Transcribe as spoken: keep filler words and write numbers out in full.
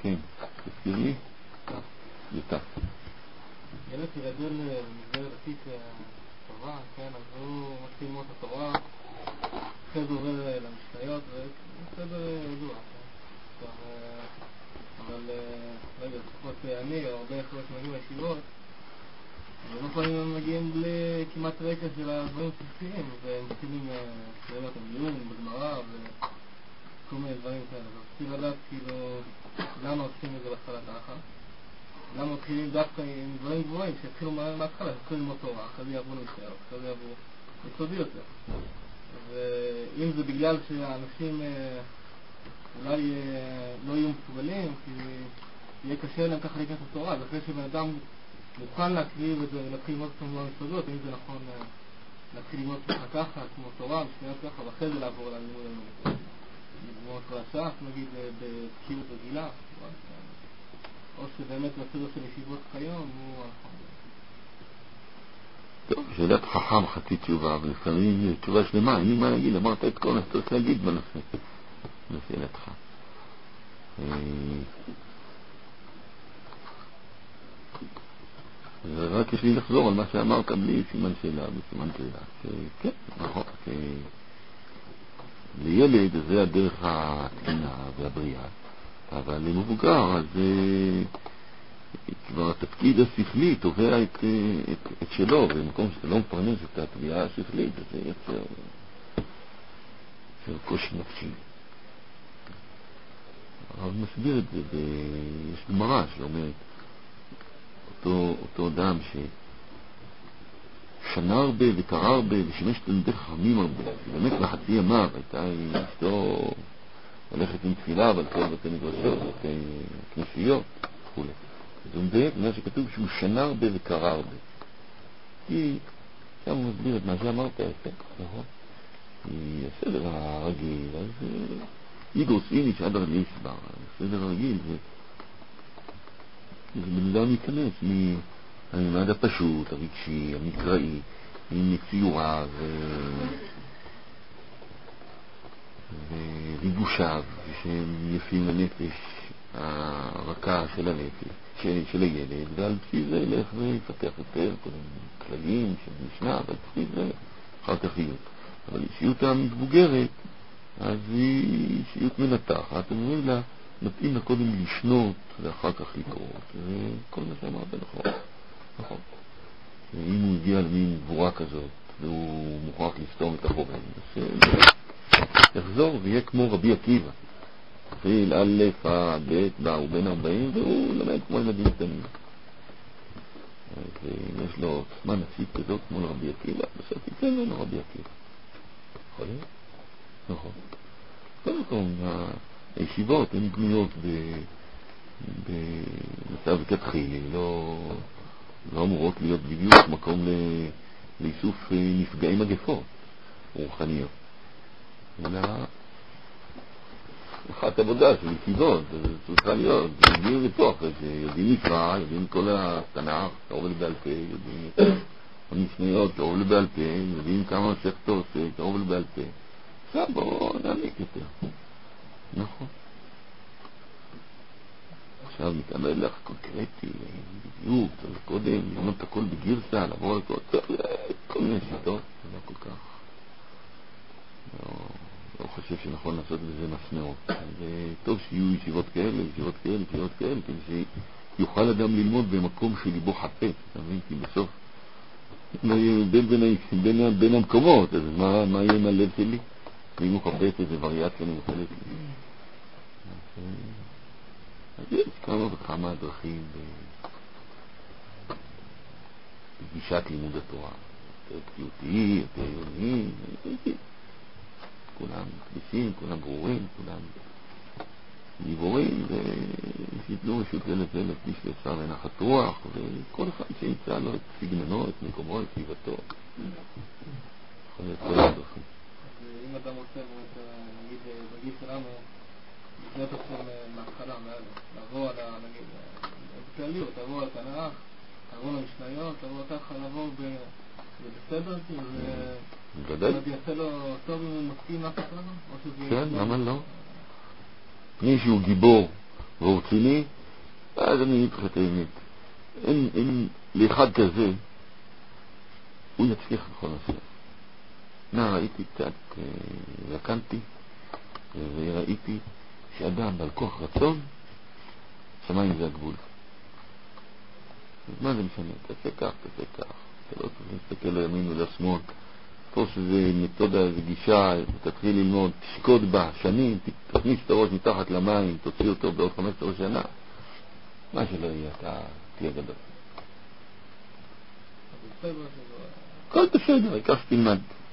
כן, תזכיר לי? יותר. ילד שגדל במסגרת דתית טובה, כן, אז הוא מתחיל ללמוד את התורה, אחרי זה עובר למשניות, בסדר ידוע, כן. אבל, רגע, לפחות אני, או הרבה יכולות שמגיעים לישיבות, ולא פעמים הם מגיעים בלי כמעט רקע של הדברים בסיסיים, והם מתחילים שאלות המילון, בגמרא, וכל מיני דברים כאלה. אז רציתי לדעת, כאילו, למה עושים את זה בהתחלה ככה? למה מתחילים דווקא עם דברים גבוהים, שהתחילו מההתחלה, התחילו ללמוד תורה, אחרי זה יעברו למשניות, אחרי זה יעברו יסודי יותר. ואם זה בגלל שהאנשים אולי לא יהיו מסוגלים, כי יהיה קשה להם ככה להיכנס לתורה, אז אחרי שבן אדם מוכן להקריב את זה ולהתחיל ללמוד כמו המסוגות, אם זה נכון להתחיל ללמוד ככה ככה, כמו תורה, משניות ככה, ואחרי זה לעבור ללימוד הלימוד. ללמוד פרשת, נגיד, בקיאות רגילה, או שבאמת בסדר של ישיבות כיום הוא נכון. טוב, שאלת חכם חצי תשובה, אבל לפעמים תשובה שלמה, אין לי מה להגיד, אמרת את כל מה שצריך להגיד בנושא, לשאלתך. ורק יש לי לחזור על מה שאמרת בלי סימן שאלה, בסימן שאלה. כן, נכון, לילד זה הדרך התקינה והבריאה, אבל למבוגר, אז כבר התפקיד השכלי תובע את, את, את שלו, במקום שאתה לא מפרנס את התביעה השכלית, זה יוצר, יוצר קושי נפשי. הרב מסביר את זה, ב... יש גמרא שאומרת, אותו, אותו אדם ששנה הרבה וקרא הרבה ושימש תלמידי חכמים הרבה, באמת בחצי ימיו הייתה אשתו הולכת עם תפילה, אבל כל בתי מדרשות, בתי כנסיות וכו'. זה מדייק, מה שכתוב שהוא שנה הרבה וקרא הרבה. כי שם הוא מסביר את מה שאמרת, נכון? כי הסדר הרגיל, אז איגוס איניש עד הרגיל סבר, הסדר הרגיל זה זה בן אדם ייכנס מהמימד הפשוט, הרגשי, המקראי, עם מציורה וריגושיו שהם יפים לנפש הרכה של הנפש, של, של הילד, ועל בסיס זה ילך ויפתח יותר, קודם כללים של משנה, ועל בסיס זה אחר כך יהיו. אבל אישיות המתבוגרת, אז היא אישיות מנתחת, אומרים לה, מתאים לה קודם לשנות ואחר כך לקרוא. וכל מה שאמרת נכון. נכון. אם הוא הגיע למין גבורה כזאת, והוא מוכרח לסתום את החורם, אז יחזור ויהיה כמו רבי עקיבא. התחיל א', א', ב', ב', הוא בן ארבעים, והוא למד כמו ילדים קטנים. אז אם יש לו עוצמה נפשית כזאת כמו לרבי עקיבא, בסוף יצא ממנו רבי עקיבא. יכול להיות? נכון. קודם כל, הישיבות הן בנויות במצב כתחילי, לא, לא אמורות להיות בדיוק מקום לאיסוף נפגעי מגפות רוחניות. אלא אחת עבודה של ישיבות, זה צריכה להיות, יודעים לפה אחרי שיודעים מקרא, יודעים כל התנ"ך, קרוב לבעל פה, יודעים המשניות, קרוב לבעל פה, יודעים כמה שכת עושה, קרוב לבעל פה. עכשיו בואו נעמיק יותר. נכון. עכשיו מתאמר לך קונקרטי, בדיוק, צריך קודם, ללמוד את הכל בגרסה, לעבור לכל, כל מיני שיטות, זה לא כל כך. לא, לא חושב שנכון לעשות בזה מסמאות. זה טוב שיהיו ישיבות כאלה, ישיבות כאלה, ישיבות כאלה, כדי שיוכל אדם ללמוד במקום שליבו חפץ, אתה מבין? כי בסוף, בין, בין, בין, בין המקומות, אז מה, מה יהיה עם הלב שלי? ואם הוא חפץ איזה וריאציה נמוכלת לי. אז יש כמה וכמה דרכים בגישת לימוד התורה. יותר פיוטי, יותר עיוני, כולם קדישים, כולם ברורים, כולם גיבורים, ושיתנו רשות ללב ללב מי שאפשר לנחת רוח, וכל אחד שימצא לו את סגנונו, את מקומו, את סביבתו. יכול להיות כל הדרכים. אם אדם רוצה, נגיד, בגיל שלנו, לפני תחשוב מההתחלה, לעבור על, נגיד, בכלליות, לעבור על התנ"ך, לעבור למשניות, לעבור ככה, לעבור בסדר, כי זה יעשה לו טוב אם הוא מסכים לעשות לנו? כן, למה לא? מי שהוא גיבור והוא רציני, אז אני אגיד לך את האמת. אין, אין, לאחד כזה, הוא יצליח בכל הסוף. נע, ראיתי קצת, זקנתי, וראיתי שאדם בעל כוח רצון, שמיים זה הגבול. אז מה זה משנה? תעשה כך, תעשה כך. אתה לא צריך להסתכל לימין ולשמאל. פה שזה מתודה, זה גישה, תתחיל ללמוד, תשקוד בה שנים, תכניס את הראש מתחת למים, תוציא אותו בעוד חמש עשרה שנה. מה שלא יהיה, אתה תהיה גדול. הכל בסדר, העיקר שתלמד.